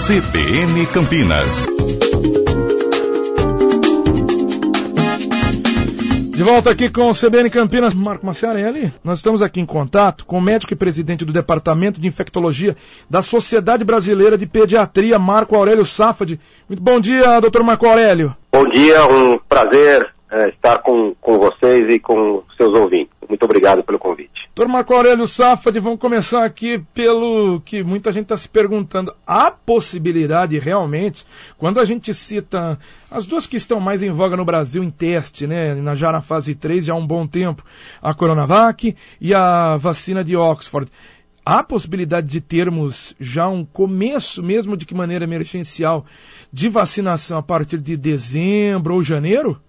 CBN Campinas. De volta aqui com o CBN Campinas, Marco Maciarelli. Nós estamos aqui em contato com o médico e presidente do Departamento de Infectologia da Sociedade Brasileira de Pediatria, Marco Aurélio Safadi. Muito bom dia, doutor Marco Aurélio. Bom dia, um prazer estar com vocês e com seus ouvintes. Muito obrigado pelo convite. Doutor Marco Aurélio Safadi, vamos começar aqui pelo que muita gente está se perguntando. Há possibilidade realmente, quando a gente cita as duas que estão mais em voga no Brasil em teste, né, já na fase 3, já há um bom tempo, a Coronavac e a vacina de Oxford, há possibilidade de termos já um começo, mesmo de que maneira emergencial, de vacinação a partir de dezembro ou janeiro?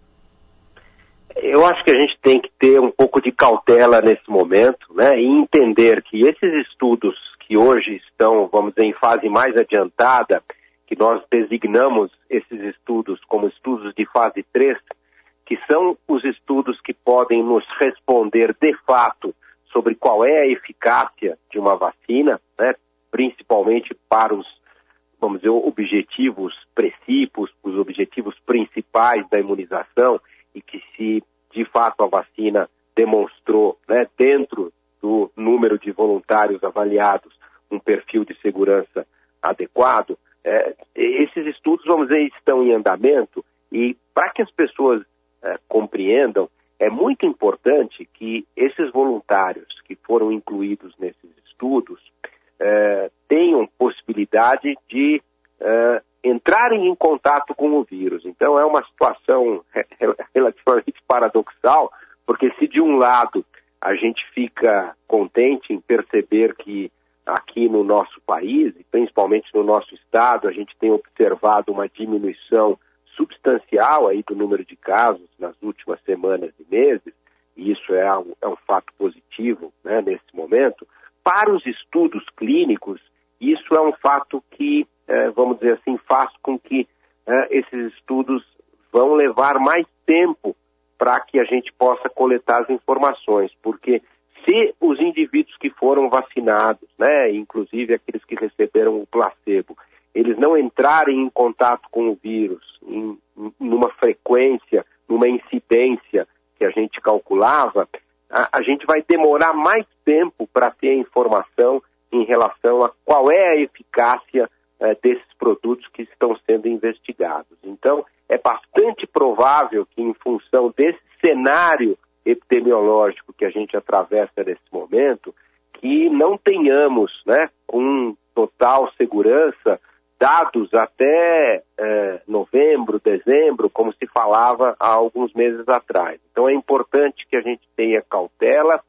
Eu acho que a gente tem que ter um pouco de cautela nesse momento, né, e entender que esses estudos que hoje estão, vamos dizer, em fase mais adiantada, que nós designamos esses estudos como estudos de fase 3, que são os estudos que podem nos responder de fato sobre qual é a eficácia de uma vacina, né, principalmente para os, vamos dizer, objetivos precípios, os objetivos principais da imunização, e que se de fato a vacina demonstrou, né, dentro do número de voluntários avaliados, um perfil de segurança adequado, esses estudos, vamos dizer, estão em andamento, e para que as pessoas compreendam, é muito importante que esses voluntários que foram incluídos nesses estudos tenham possibilidade de entrarem em contato com o vírus. Então é uma situação relativamente paradoxal, porque se de um lado a gente fica contente em perceber que aqui no nosso país, e principalmente no nosso estado, a gente tem observado uma diminuição substancial aí do número de casos nas últimas semanas e meses, e isso é um fato positivo, né, nesse momento. Para os estudos clínicos, isso é um fato que, vamos dizer assim, faz com que esses estudos vão levar mais tempo para que a gente possa coletar as informações, porque se os indivíduos que foram vacinados, né, inclusive aqueles que receberam o placebo, eles não entrarem em contato com o vírus numa frequência, numa incidência que a gente calculava, a gente vai demorar mais tempo para ter a informação em relação a qual é a eficácia desses produtos que estão sendo investigados. Então, é bastante provável que, em função desse cenário epidemiológico que a gente atravessa nesse momento, que não tenhamos, né, com total segurança, dados até novembro, dezembro, como se falava há alguns meses atrás. Então, é importante que a gente tenha cautela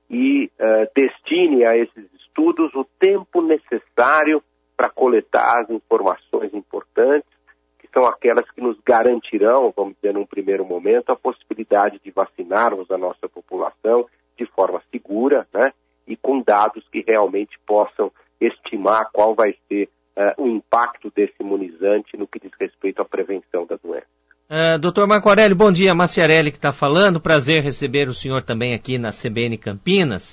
e destine a esses estudos o tempo necessário para coletar as informações importantes, que são aquelas que nos garantirão, vamos dizer, num primeiro momento, a possibilidade de vacinarmos a nossa população de forma segura, né, e com dados que realmente possam estimar qual vai ser o impacto desse imunizante no que diz respeito à prevenção da doença. Doutor Marco Aurélio, bom dia, Maciarelli que está falando, prazer receber o senhor também aqui na CBN Campinas.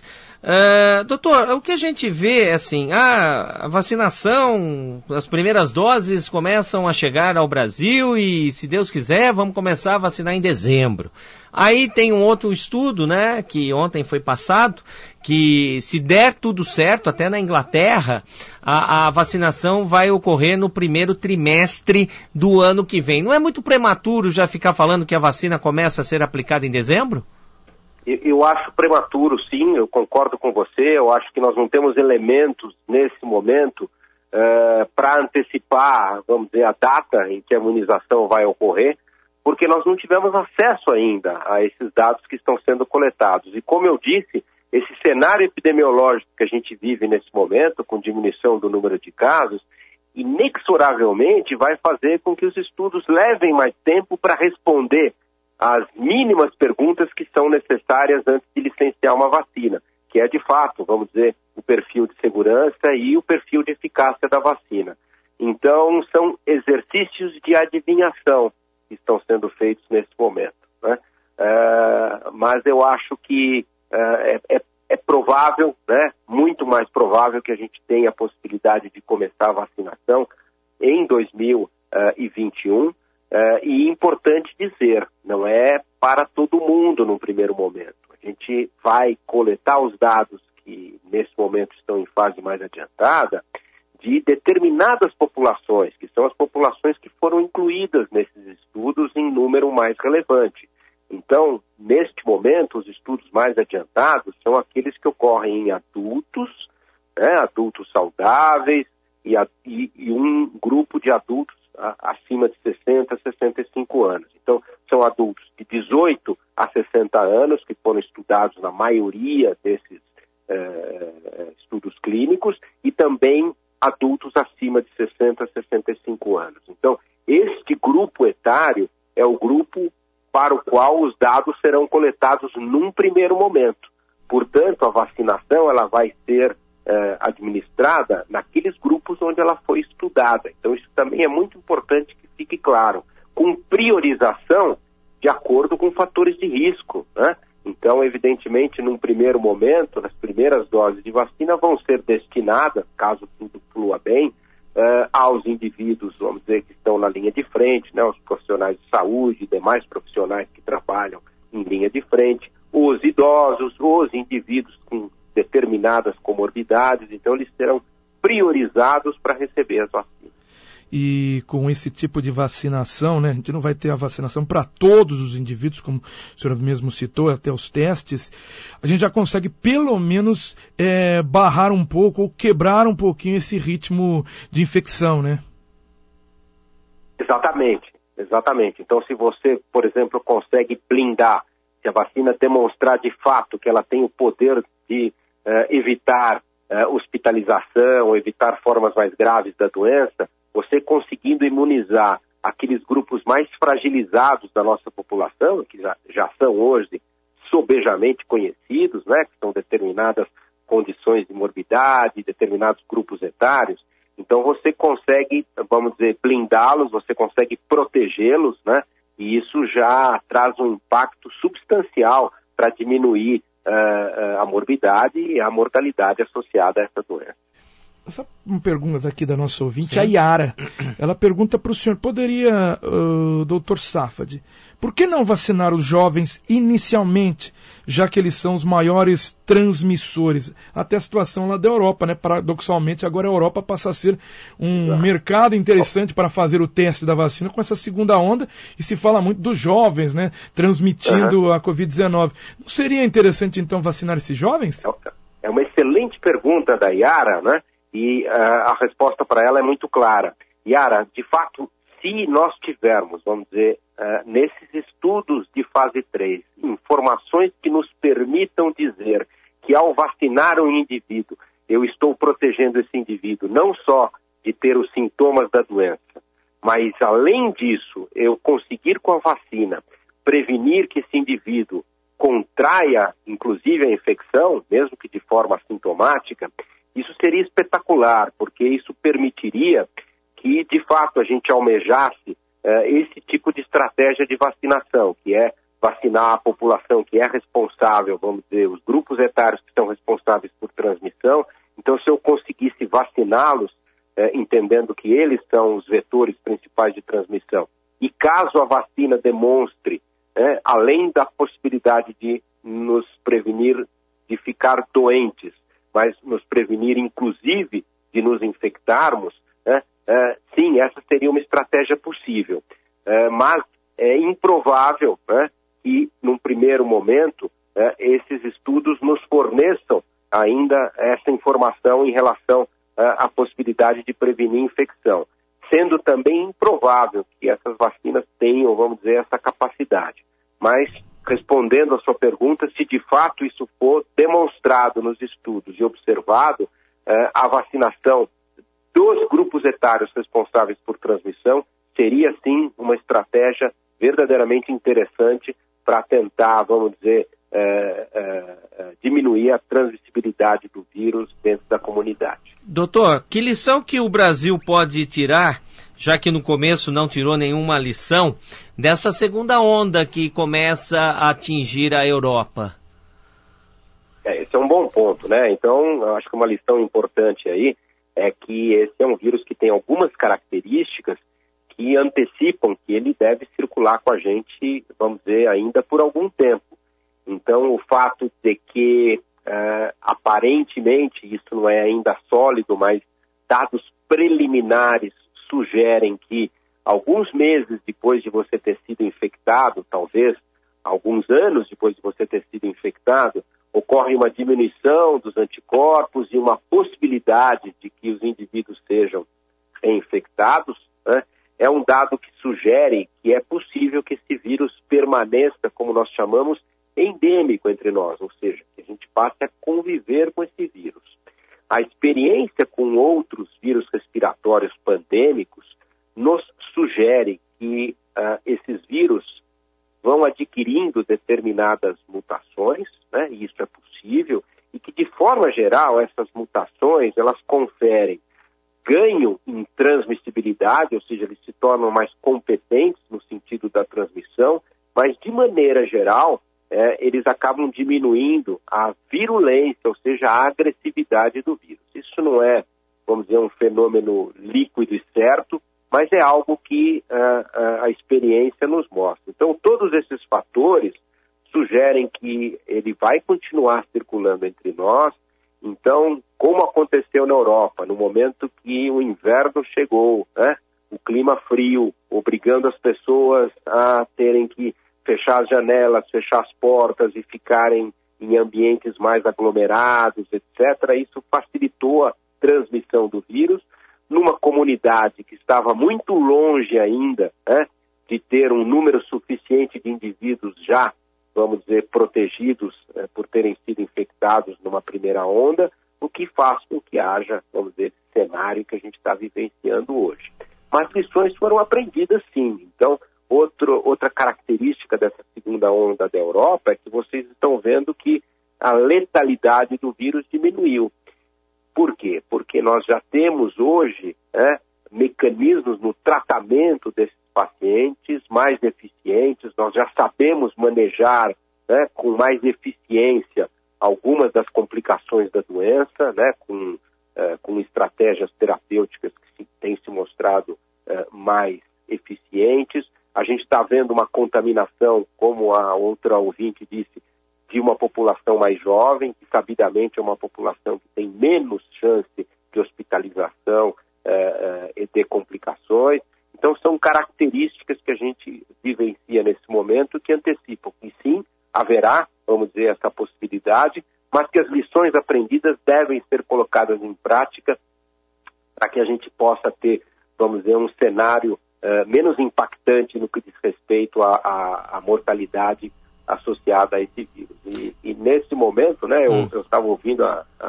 Doutor, o que a gente vê é assim, a vacinação, as primeiras doses começam a chegar ao Brasil e, se Deus quiser, vamos começar a vacinar em dezembro. Aí tem um outro estudo, né, que ontem foi passado, que se der tudo certo, até na Inglaterra, a vacinação vai ocorrer no primeiro trimestre do ano que vem. Não é muito prematuro já ficar falando que a vacina começa a ser aplicada em dezembro? Eu acho prematuro, sim, eu concordo com você. Eu acho que nós não temos elementos nesse momento para antecipar, vamos dizer, a data em que a imunização vai ocorrer, porque nós não tivemos acesso ainda a esses dados que estão sendo coletados. E como eu disse, esse cenário epidemiológico que a gente vive nesse momento, com diminuição do número de casos, inexoravelmente vai fazer com que os estudos levem mais tempo para responder às mínimas perguntas que são necessárias antes de licenciar uma vacina, que é, de fato, vamos dizer, o perfil de segurança e o perfil de eficácia da vacina. Então, são exercícios de adivinhação que estão sendo feitos nesse momento, né? Mas eu acho que é provável, né, muito mais provável que a gente tenha a possibilidade de começar a vacinação em 2021, e importante dizer, não é para todo mundo no primeiro momento. A gente vai coletar os dados que nesse momento estão em fase mais adiantada, de determinadas populações, que são as populações que foram incluídas nesses estudos em número mais relevante. Então, neste momento, os estudos mais adiantados são aqueles que ocorrem em adultos, adultos saudáveis e um grupo de adultos acima de 60 a 65 anos. Então, são adultos de 18 a 60 anos que foram estudados na maioria desses estudos clínicos e também adultos acima de 60 a 65 anos. Então, este grupo etário é o grupo para o qual os dados serão coletados num primeiro momento. Portanto, a vacinação ela vai ser administrada naqueles grupos onde ela foi estudada. Então, isso também é muito importante que fique claro, com priorização de acordo com fatores de risco, né? Então, evidentemente, num primeiro momento, as primeiras doses de vacina vão ser destinadas, caso tudo flua bem, aos indivíduos, vamos dizer, que estão na linha de frente, né, os profissionais de saúde, demais profissionais que trabalham em linha de frente, os idosos, os indivíduos com determinadas comorbidades, então eles serão priorizados para receber as vacinas. E com esse tipo de vacinação, né, a gente não vai ter a vacinação para todos os indivíduos, como o senhor mesmo citou, até os testes, a gente já consegue pelo menos barrar um pouco ou quebrar um pouquinho esse ritmo de infecção, né? Exatamente. Então, se você, por exemplo, consegue blindar, se a vacina demonstrar de fato que ela tem o poder de evitar hospitalização, evitar formas mais graves da doença, você conseguindo imunizar aqueles grupos mais fragilizados da nossa população, que já são hoje sobejamente conhecidos, né, que são determinadas condições de morbidade, determinados grupos etários, então você consegue, vamos dizer, blindá-los, você consegue protegê-los, né, e isso já traz um impacto substancial para diminuir a morbidade e a mortalidade associada a essa doença. Essa uma pergunta aqui da nossa ouvinte, a Yara. Ela pergunta para o senhor, poderia, doutor Safad, por que não vacinar os jovens inicialmente, já que eles são os maiores transmissores? Até a situação lá da Europa, né? Paradoxalmente, agora a Europa passa a ser um mercado interessante para fazer o teste da vacina com essa segunda onda, e se fala muito dos jovens, né? Transmitindo a Covid-19. Não seria interessante, então, vacinar esses jovens? É uma excelente pergunta da Yara, né? E a resposta para ela é muito clara. Yara, de fato, se nós tivermos, vamos dizer, nesses estudos de fase 3, informações que nos permitam dizer que ao vacinar um indivíduo, eu estou protegendo esse indivíduo não só de ter os sintomas da doença, mas além disso, eu conseguir com a vacina prevenir que esse indivíduo contraia, inclusive, a infecção, mesmo que de forma assintomática, isso seria espetacular, porque isso permitiria que, de fato, a gente almejasse esse tipo de estratégia de vacinação, que é vacinar a população que é responsável, vamos dizer, os grupos etários que são responsáveis por transmissão. Então, se eu conseguisse vaciná-los, entendendo que eles são os vetores principais de transmissão, e caso a vacina demonstre, além da possibilidade de nos prevenir de ficar doentes, mas nos prevenir, inclusive, de nos infectarmos, sim, essa seria uma estratégia possível. Mas é improvável que, num primeiro momento, esses estudos nos forneçam ainda essa informação em relação à possibilidade de prevenir infecção, sendo também improvável que essas vacinas tenham, vamos dizer, essa capacidade. Mas, respondendo à sua pergunta, se de fato isso for demonstrado nos estudos e observado, a vacinação dos grupos etários responsáveis por transmissão seria, sim, uma estratégia verdadeiramente interessante para tentar, vamos dizer, diminuir a transmissibilidade do vírus dentro da comunidade. Doutor, que lição que o Brasil pode tirar, já que no começo não tirou nenhuma lição, dessa segunda onda que começa a atingir a Europa? Esse é um bom ponto, né? Então, eu acho que uma lição importante aí é que esse é um vírus que tem algumas características que antecipam que ele deve circular com a gente, vamos dizer, ainda por algum tempo. Então, o fato de que, aparentemente, isso não é ainda sólido, mas dados preliminares sugerem que alguns meses depois de você ter sido infectado, talvez alguns anos depois de você ter sido infectado, ocorre uma diminuição dos anticorpos e uma possibilidade de que os indivíduos sejam reinfectados, né? É um dado que sugere que é possível que esse vírus permaneça, como nós chamamos, endêmico entre nós, ou seja, que a gente passe a conviver com esse vírus. A experiência com outros vírus respiratórios pandêmicos nos sugere que esses vírus vão adquirindo determinadas mutações, né, e isso é possível, e que, de forma geral, essas mutações, elas conferem ganho em transmissibilidade, ou seja, eles se tornam mais competentes no sentido da transmissão, mas, de maneira geral, eles acabam diminuindo a virulência, ou seja, a agressividade do vírus. Isso não é, vamos dizer, um fenômeno líquido e certo, mas é algo que a experiência nos mostra. Então, todos esses fatores sugerem que ele vai continuar circulando entre nós. Então, como aconteceu na Europa, no momento que o inverno chegou, né, o clima frio, obrigando as pessoas a terem que fechar as janelas, fechar as portas e ficarem em ambientes mais aglomerados, etc., isso facilitou a transmissão do vírus numa comunidade que estava muito longe ainda, né, de ter um número suficiente de indivíduos já, vamos dizer, protegidos por terem sido infectados numa primeira onda, o que faz com que haja, vamos dizer, esse cenário que a gente está vivenciando hoje. Mas lições foram aprendidas sim. Então, outra característica dessa segunda onda da Europa é que vocês estão vendo que a letalidade do vírus diminuiu. Por quê? Porque nós já temos hoje mecanismos no tratamento desses pacientes mais eficientes, nós já sabemos manejar, né, com mais eficiência algumas das complicações da doença, né, com estratégias terapêuticas que têm se mostrado mais eficientes. A gente está vendo uma contaminação, como a outra ouvinte disse, de uma população mais jovem, que sabidamente é uma população que tem menos chance de hospitalização e de complicações. Então, são características que a gente vivencia nesse momento que antecipam que sim, haverá, vamos dizer, essa possibilidade, mas que as lições aprendidas devem ser colocadas em prática para que a gente possa ter, vamos dizer, um cenário menos impactante no que diz respeito à mortalidade associada a esse vírus. E nesse momento, né, eu estava ouvindo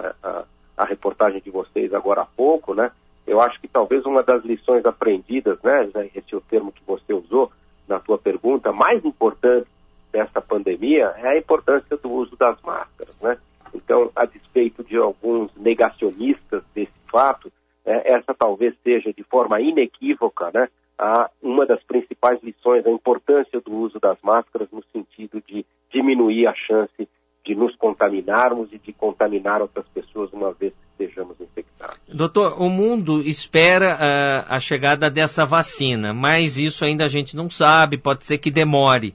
a reportagem de vocês agora há pouco, né, eu acho que talvez uma das lições aprendidas, né, esse é o termo que você usou na sua pergunta, mais importante dessa pandemia é a importância do uso das máscaras, né? Então, a despeito de alguns negacionistas desse fato, essa talvez seja de forma inequívoca, né, uma das principais lições, a importância do uso das máscaras no sentido de diminuir a chance de nos contaminarmos e de contaminar outras pessoas uma vez que estejamos infectados. Doutor, o mundo espera a chegada dessa vacina, mas isso ainda a gente não sabe, pode ser que demore.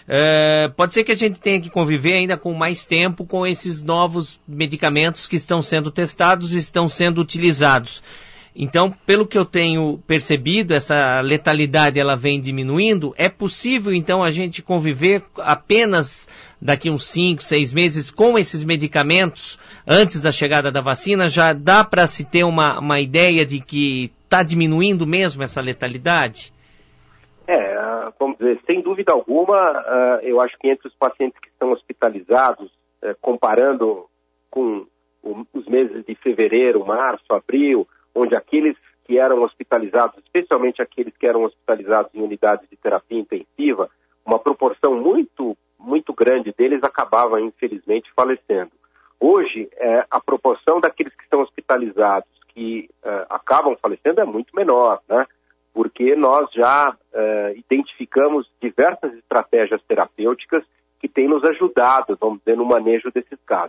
Pode ser que a gente tenha que conviver ainda com mais tempo com esses novos medicamentos que estão sendo testados e estão sendo utilizados. Então, pelo que eu tenho percebido, essa letalidade ela vem diminuindo. É possível, então, a gente conviver apenas daqui uns 5, 6 meses com esses medicamentos antes da chegada da vacina? Já dá para se ter uma ideia de que está diminuindo mesmo essa letalidade? Vamos dizer, sem dúvida alguma, eu acho que entre os pacientes que estão hospitalizados, comparando com os meses de fevereiro, março, abril, onde aqueles que eram hospitalizados, especialmente aqueles que eram hospitalizados em unidades de terapia intensiva, uma proporção muito, muito grande deles acabava, infelizmente, falecendo. Hoje, a proporção daqueles que estão hospitalizados que acabam falecendo é muito menor, né? Porque nós já identificamos diversas estratégias terapêuticas que têm nos ajudado, vamos dizer, no manejo desses casos.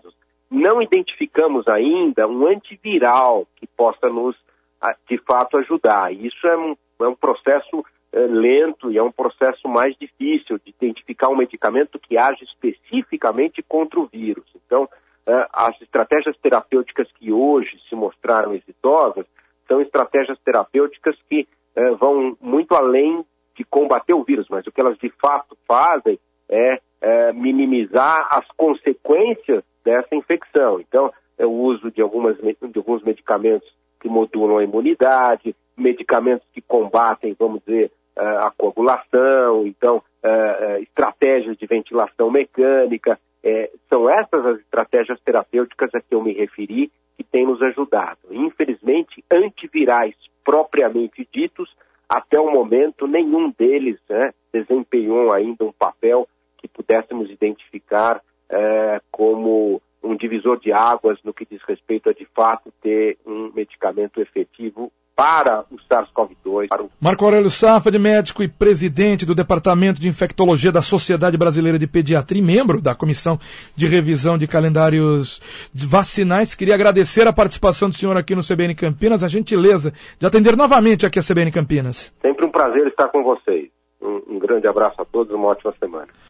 não identificamos ainda um antiviral que possa nos, de fato, ajudar. Isso é um processo lento e é um processo mais difícil de identificar um medicamento que age especificamente contra o vírus. Então, as estratégias terapêuticas que hoje se mostraram exitosas são estratégias terapêuticas que vão muito além de combater o vírus, mas o que elas de fato fazem é minimizar as consequências dessa infecção. Então, o uso de alguns medicamentos que modulam a imunidade, medicamentos que combatem, vamos dizer, a coagulação, então, estratégias de ventilação mecânica. São essas as estratégias terapêuticas a que eu me referi que têm nos ajudado. Infelizmente, antivirais propriamente ditos, até o momento, nenhum deles desempenhou ainda um papel que pudéssemos identificar como um divisor de águas no que diz respeito a, de fato, ter um medicamento efetivo para o SARS-CoV-2. Marco Aurélio Safad, médico e presidente do Departamento de Infectologia da Sociedade Brasileira de Pediatria e membro da Comissão de Revisão de Calendários Vacinais. Queria agradecer a participação do senhor aqui no CBN Campinas, a gentileza de atender novamente aqui a CBN Campinas. Sempre um prazer estar com vocês. Um grande abraço a todos, uma ótima semana.